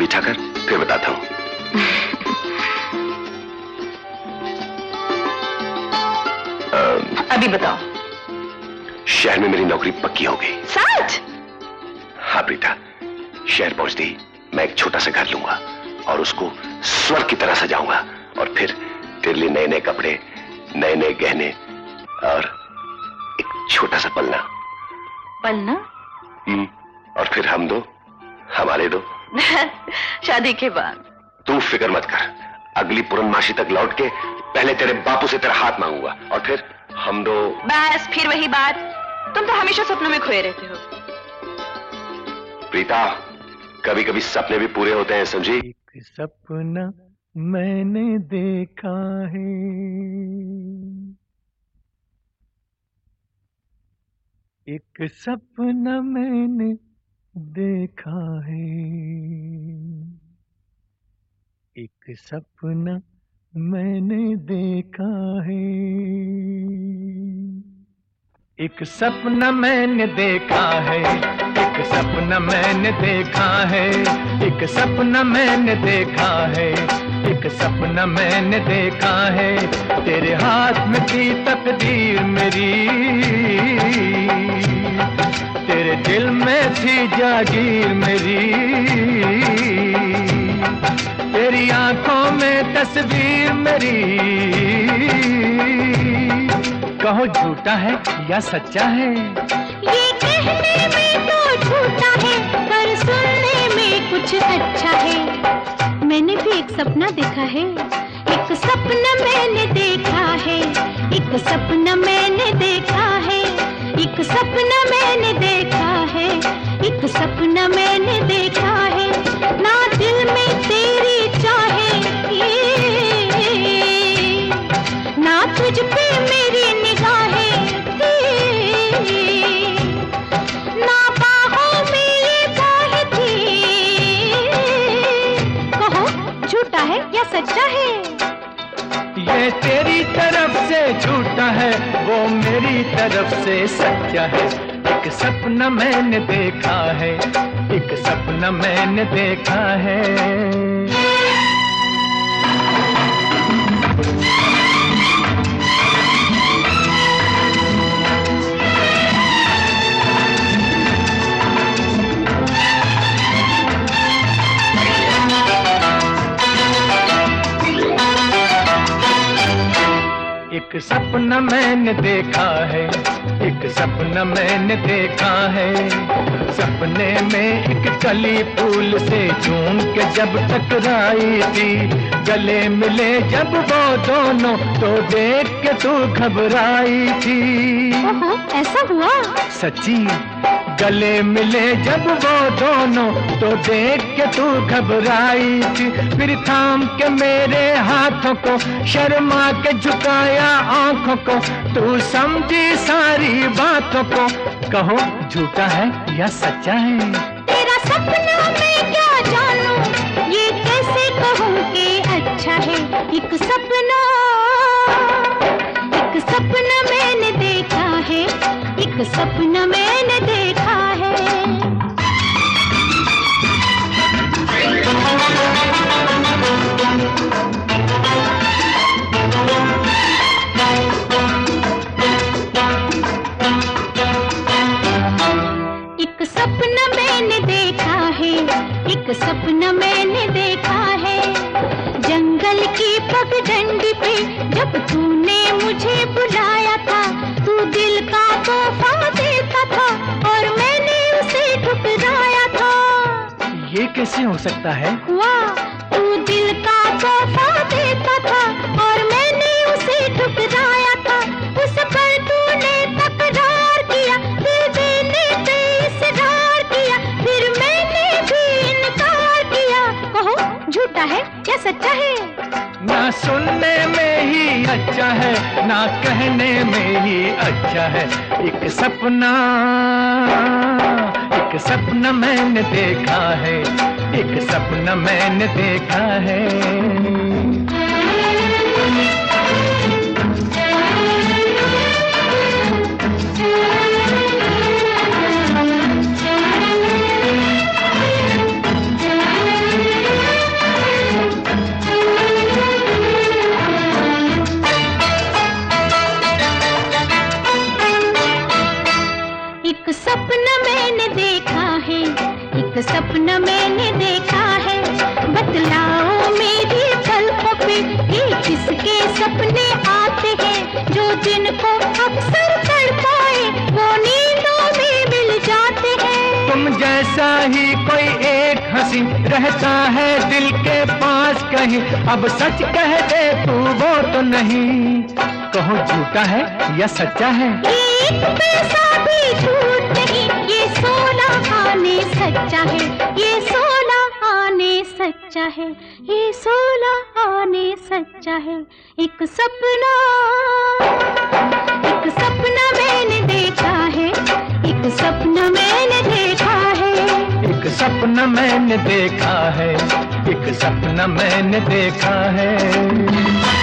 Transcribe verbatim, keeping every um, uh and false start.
बिछाकर फिर बताता हूँ। अभी बताओ। शहर में मेरी नौकरी पक्की हो गई। सच? हाँ प्रीता, शहर पहुंचते ही मैं एक छोटा सा घर लूंगा और उसको स्वर्ग की तरह सजाऊंगा और फिर तेरे लिए नए नए कपड़े, नए नए गहने और एक छोटा सा पलना। पलना? हम्म, और फिर हम दो, हमारे दो। शादी के बाद। तू फिक्र मत कर, अगली पूर्णमासी तक लौट के पहले तेरे बापू से तेरा हाथ मांगूंगा और फिर हम दो। बस फिर वही बात, तुम तो हमेशा सपनों में खोए रहते हो। प्रीता, कभी कभी सपने भी पूरे होते हैं, समझी? एक सपना मैंने देखा है, एक सपना मैंने देखा है, एक सपना मैंने देखा है, एक सपना मैंने देखा है, एक सपना मैंने देखा है, एक सपना मैंने देखा है, एक सपना मैंने देखा है, तेरे हाथ में थी तकदीर मेरी, तेरे दिल में थी जागीर मेरी, तेरी आंखों में तस्वीर मेरी, कहो झूठा है या सच्चा है? ये कहने में तो झूठा है पर सुनने में कुछ अच्छा है। मैंने भी एक सपना देखा है, एक सपना मैंने देखा है, एक सपना मैंने देखा है, एक सपना मैंने देखा है, एक सपना मैंने देखा है, ना दिल में तेरी चाहे ना तुझ पे मेरी निगाहें थी, ना बाहों में ये बाहें थी, कहो झूठा है या सच्चा है? ये तेरी तरफ से झूठा है, वो मेरी तरफ से सच्चा है, एक सपना मैंने देखा है, एक सपना मैंने देखा है। एक सपना मैंने देखा है, एक सपना मैंने देखा है, सपने में एक कली फूल से झूम के जब टकराई थी, गले मिले जब वो दोनों तो देख के तू घबराई थी। ओहो, ऐसा हुआ? सच्ची, गले मिले जब वो दोनों तो देख के तू घबराई थी, फिर थाम के मेरे हाथों को शर्मा के झुकाया आंखों को, तू समझी सारी बातों को, कहो झूठा है या सच्चा है? तेरा सपना मैं क्या जानूं, ये कैसे कहूं कि अच्छा है, एक सपना एक सपना मैंने देखा है, एक सपना मैंने देखा है। एक सपना मैंने देखा है, एक सपना मैंने देखा है, जंगल की पगडंडी पे जब तूने मुझे बुलाया था, तू दिल का तोहफा देता था और मैंने उसे ठुकराया था। ये कैसे हो सकता है? वाह, तू दिल का तोहफा देता था और मैंने उसे ठुकराया था, उस पर तूने तकरार किया, दिल देने पे इसरार किया, फिर मैंने भी इनकार किया, कहो झूठा है या सच्चा है? ना सुनने में ही अच्छा है, ना कहने में ही अच्छा है, एक सपना एक सपना मैंने देखा है, एक सपना मैंने देखा है। सपना मैंने देखा है। बतलाओ मेरी पलकों पे ये किसके सपने आते हैं, जो जिनको अक्सर तड़पाए वो नींदों में मिल जाते हैं। तुम जैसा ही कोई एक हंसी रहता है दिल के पास कहीं, अब सच कह दे तू वो तो नहीं, कहो झूठा है या सच्चा है। एक पैसा भी झूठ नहीं, ये सोलह आने सच्चा है, ये सोलह आने सच्चा है, ये सोलह आने सच्चा है। एक सपना, एक सपना मैंने देखा है, एक सपना मैंने देखा है, एक सपना मैंने देखा है, एक सपना मैंने देखा है।